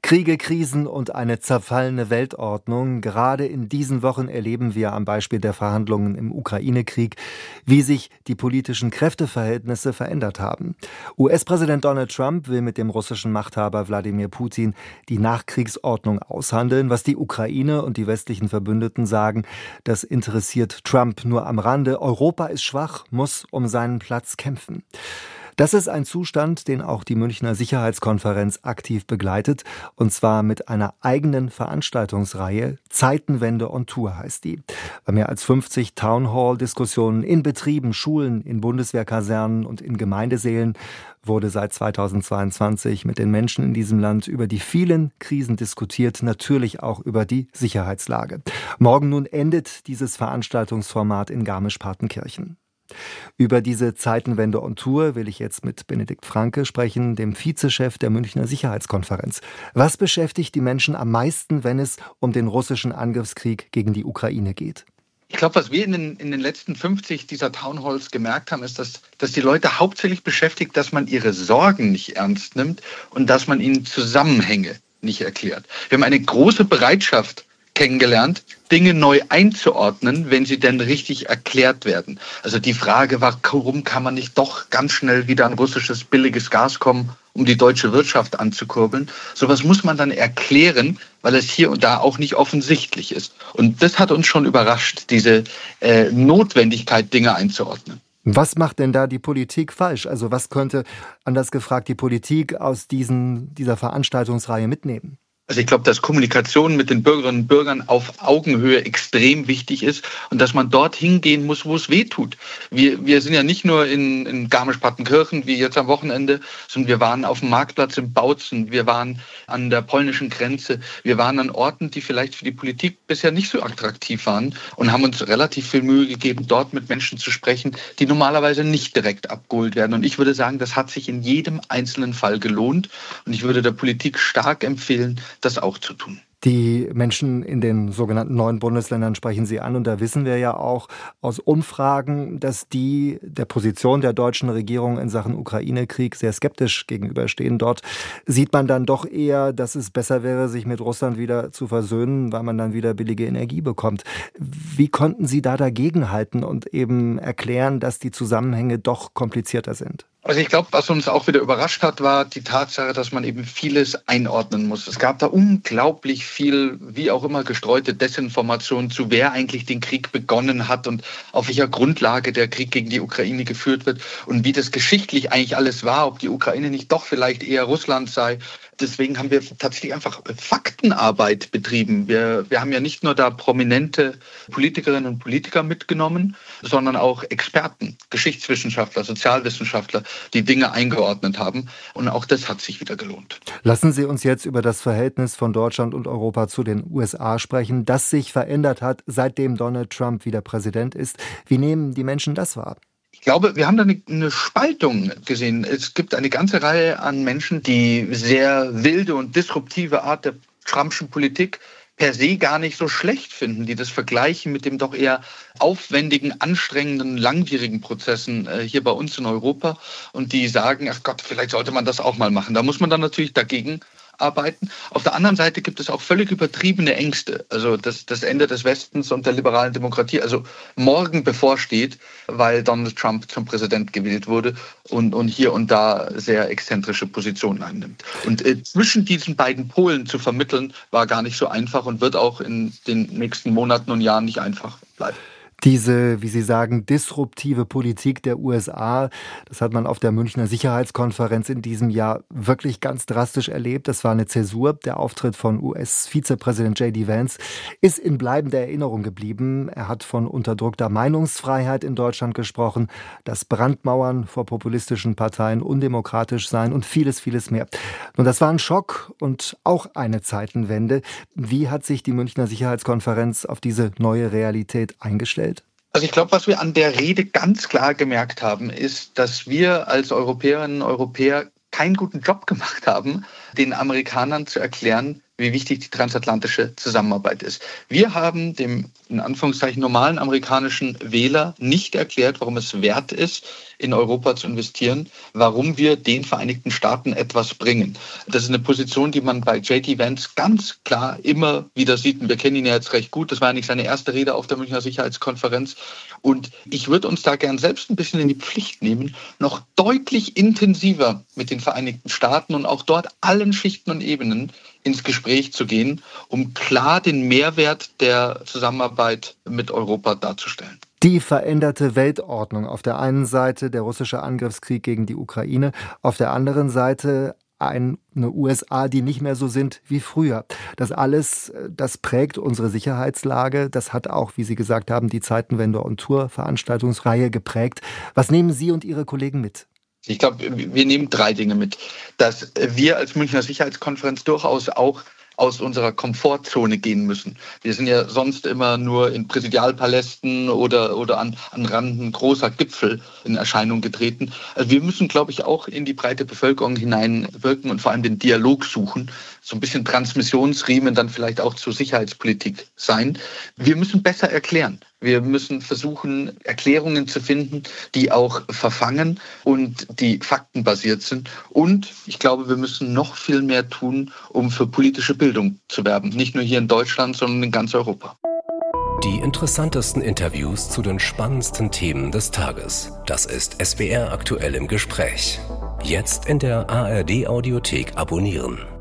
Kriege, Krisen und eine zerfallene Weltordnung. Gerade in diesen Wochen erleben wir am Beispiel der Verhandlungen im Ukraine-Krieg, wie sich die politischen Kräfteverhältnisse verändert haben. US-Präsident Donald Trump will mit dem russischen Machthaber Wladimir Putin die Nachkriegsordnung aushandeln. Was die Ukraine und die westlichen Verbündeten sagen, das interessiert Trump nur am Rande. Europa ist schwach, muss um seinen Platz kämpfen. Das ist ein Zustand, den auch die Münchner Sicherheitskonferenz aktiv begleitet, und zwar mit einer eigenen Veranstaltungsreihe. Zeitenwende on Tour heißt die. Bei mehr als 50 Townhall-Diskussionen in Betrieben, Schulen, in Bundeswehrkasernen und in Gemeindesälen wurde seit 2022 mit den Menschen in diesem Land über die vielen Krisen diskutiert, natürlich auch über die Sicherheitslage. Morgen nun endet dieses Veranstaltungsformat in Garmisch-Partenkirchen. Über diese Zeitenwende on Tour will ich jetzt mit Benedikt Franke sprechen, dem Vizechef der Münchner Sicherheitskonferenz. Was beschäftigt die Menschen am meisten, wenn es um den russischen Angriffskrieg gegen die Ukraine geht? Ich glaube, was wir in den letzten 50 dieser Townhalls gemerkt haben, ist, dass die Leute hauptsächlich beschäftigt, dass man ihre Sorgen nicht ernst nimmt und dass man ihnen Zusammenhänge nicht erklärt. Wir haben eine große Bereitschaft kennengelernt, Dinge neu einzuordnen, wenn sie denn richtig erklärt werden. Also die Frage war, warum kann man nicht doch ganz schnell wieder an russisches billiges Gas kommen, um die deutsche Wirtschaft anzukurbeln? Sowas muss man dann erklären, weil es hier und da auch nicht offensichtlich ist. Und das hat uns schon überrascht, diese Notwendigkeit, Dinge einzuordnen. Was macht denn da die Politik falsch? Also was könnte, anders gefragt, die Politik aus dieser Veranstaltungsreihe mitnehmen? Also ich glaube, dass Kommunikation mit den Bürgerinnen und Bürgern auf Augenhöhe extrem wichtig ist und dass man dort hingehen muss, wo es weh tut. Wir sind ja nicht nur in Garmisch-Partenkirchen, wie jetzt am Wochenende, sondern wir waren auf dem Marktplatz in Bautzen, wir waren an der polnischen Grenze, wir waren an Orten, die vielleicht für die Politik bisher nicht so attraktiv waren und haben uns relativ viel Mühe gegeben, dort mit Menschen zu sprechen, die normalerweise nicht direkt abgeholt werden. Und ich würde sagen, das hat sich in jedem einzelnen Fall gelohnt und ich würde der Politik stark empfehlen, das auch zu tun. Die Menschen in den sogenannten 9 Bundesländern sprechen Sie an, und da wissen wir ja auch aus Umfragen, dass die der Position der deutschen Regierung in Sachen Ukraine-Krieg sehr skeptisch gegenüberstehen. Dort sieht man dann doch eher, dass es besser wäre, sich mit Russland wieder zu versöhnen, weil man dann wieder billige Energie bekommt. Wie konnten Sie da dagegenhalten und eben erklären, dass die Zusammenhänge doch komplizierter sind? Also ich glaube, was uns auch wieder überrascht hat, war die Tatsache, dass man eben vieles einordnen muss. Es gab da unglaublich viel, wie auch immer, gestreute Desinformation zu, wer eigentlich den Krieg begonnen hat und auf welcher Grundlage der Krieg gegen die Ukraine geführt wird und wie das geschichtlich eigentlich alles war, ob die Ukraine nicht doch vielleicht eher Russland sei. Deswegen haben wir tatsächlich einfach Faktenarbeit betrieben. Wir haben ja nicht nur da prominente Politikerinnen und Politiker mitgenommen, sondern auch Experten, Geschichtswissenschaftler, Sozialwissenschaftler, die Dinge eingeordnet haben. Und auch das hat sich wieder gelohnt. Lassen Sie uns jetzt über das Verhältnis von Deutschland und Europa zu den USA sprechen, das sich verändert hat, seitdem Donald Trump wieder Präsident ist. Wie nehmen die Menschen das wahr? Ich glaube, wir haben da eine Spaltung gesehen. Es gibt eine ganze Reihe an Menschen, die sehr wilde und disruptive Art der Trumpschen Politik per se gar nicht so schlecht finden, die das vergleichen mit dem doch eher aufwendigen, anstrengenden, langwierigen Prozessen hier bei uns in Europa und die sagen, ach Gott, vielleicht sollte man das auch mal machen. Da muss man dann natürlich dagegen arbeiten. Auf der anderen Seite gibt es auch völlig übertriebene Ängste. Also das Ende des Westens und der liberalen Demokratie, also morgen bevorsteht, weil Donald Trump zum Präsident gewählt wurde und hier und da sehr exzentrische Positionen einnimmt. Und zwischen diesen beiden Polen zu vermitteln, war gar nicht so einfach und wird auch in den nächsten Monaten und Jahren nicht einfach bleiben. Diese, wie Sie sagen, disruptive Politik der USA, das hat man auf der Münchner Sicherheitskonferenz in diesem Jahr wirklich ganz drastisch erlebt. Das war eine Zäsur. Der Auftritt von US-Vizepräsident J.D. Vance ist in bleibender Erinnerung geblieben. Er hat von unterdrückter Meinungsfreiheit in Deutschland gesprochen, dass Brandmauern vor populistischen Parteien undemokratisch seien und vieles, vieles mehr. Und das war ein Schock und auch eine Zeitenwende. Wie hat sich die Münchner Sicherheitskonferenz auf diese neue Realität eingestellt? Also ich glaube, was wir an der Rede ganz klar gemerkt haben, ist, dass wir als Europäerinnen und Europäer keinen guten Job gemacht haben, den Amerikanern zu erklären, wie wichtig die transatlantische Zusammenarbeit ist. Wir haben dem, in Anführungszeichen, normalen amerikanischen Wähler nicht erklärt, warum es wert ist, in Europa zu investieren, warum wir den Vereinigten Staaten etwas bringen. Das ist eine Position, die man bei J.D. Vance ganz klar immer wieder sieht. Und wir kennen ihn ja jetzt recht gut. Das war ja nicht seine erste Rede auf der Münchner Sicherheitskonferenz. Und ich würde uns da gern selbst ein bisschen in die Pflicht nehmen, noch deutlich intensiver mit den Vereinigten Staaten und auch dort allen Schichten und Ebenen ins Gespräch zu gehen, um klar den Mehrwert der Zusammenarbeit mit Europa darzustellen. Die veränderte Weltordnung. Auf der einen Seite der russische Angriffskrieg gegen die Ukraine, auf der anderen Seite eine USA, die nicht mehr so sind wie früher. Das alles, das prägt unsere Sicherheitslage. Das hat auch, wie Sie gesagt haben, die Zeitenwende on Tour Veranstaltungsreihe geprägt. Was nehmen Sie und Ihre Kollegen mit? Ich glaube, wir nehmen 3 Dinge mit. Dass wir als Münchner Sicherheitskonferenz durchaus auch aus unserer Komfortzone gehen müssen. Wir sind ja sonst immer nur in Präsidialpalästen oder an Randen großer Gipfel in Erscheinung getreten. Also wir müssen, glaube ich, auch in die breite Bevölkerung hineinwirken und vor allem den Dialog suchen. So ein bisschen Transmissionsriemen dann vielleicht auch zur Sicherheitspolitik sein. Wir müssen besser erklären. Wir müssen versuchen, Erklärungen zu finden, die auch verfangen und die faktenbasiert sind. Und ich glaube, wir müssen noch viel mehr tun, um für politische Bildung zu werben. Nicht nur hier in Deutschland, sondern in ganz Europa. Die interessantesten Interviews zu den spannendsten Themen des Tages. Das ist SWR aktuell im Gespräch. Jetzt in der ARD Audiothek abonnieren.